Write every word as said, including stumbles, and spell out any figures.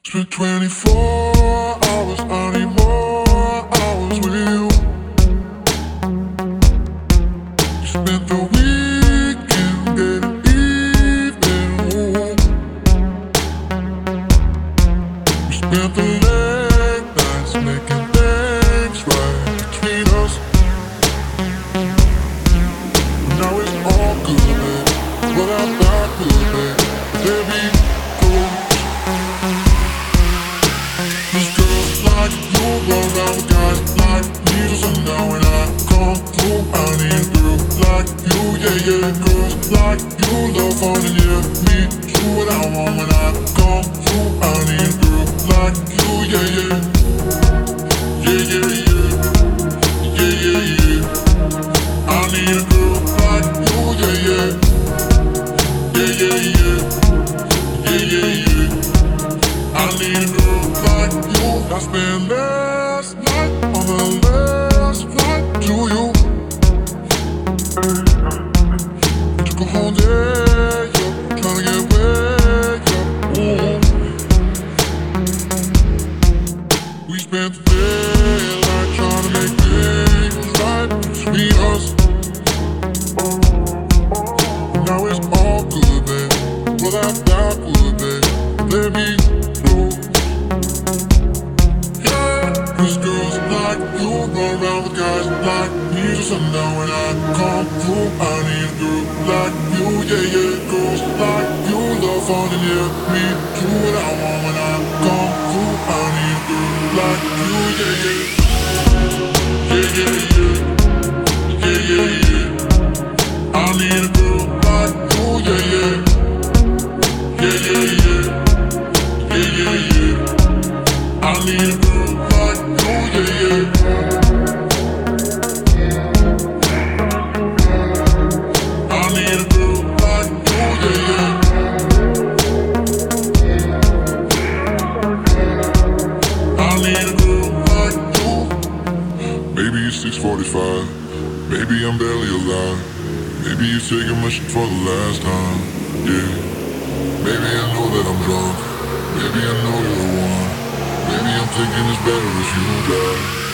Spent twenty-four hours, I need more hours with you. You spent the weekend getting even. Ooh. We spent the late nights making things right between us. But now it's all good, babe. But I thought good, babe. There we go. These girls like you run around with guys like me. Just so now when I come through, I need a girl like you, yeah, yeah. Girls like you love fun and yeah, me do what I want when I come through. I need a girl like you, yeah, yeah. Yeah, yeah, yeah. Yeah, yeah, yeah. I need a girl like you, yeah, yeah. Yeah, yeah, yeah. Yeah, yeah, yeah. I need a girl like you. I spent last night on the last flight to you. Took a whole day, yeah, tryna get away, yeah. Ooh. We spent the daylight tryna make things right between us. Now it's all good, babe. Well, I thought would, babe. Let me know. Cause girls like you run around with guys like me. Just so now when I come through, I need a girl like you, yeah, yeah. Girls like you love fun and yeah, me do what I want when I come through. I need a girl like you, yeah, yeah. Yeah, yeah, yeah. Yeah, yeah, yeah. I need a girl like you, yeah, yeah. Yeah, yeah, yeah. Yeah, yeah, yeah. I need a girl like you, yeah, yeah. I need a girl like you, yeah, yeah. I need a girl like you. Maybe it's six forty-five. Maybe I'm barely alive. Maybe you're taking my shit for the last time. Yeah. Maybe I know that I'm drunk. Maybe I know you're the one. Maybe I'm thinking it's better if you die.